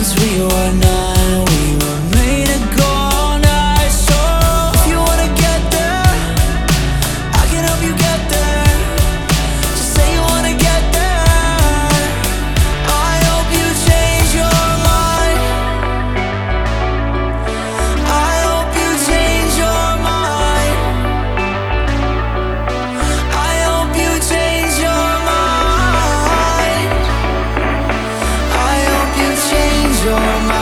once we were nine, we were made to go all night. So if you wanna get there, I can help you get there. Just say you wanna get there. I hope you change your mind. I hope you change your mind. I hope you change your mind. I hope you change your mind.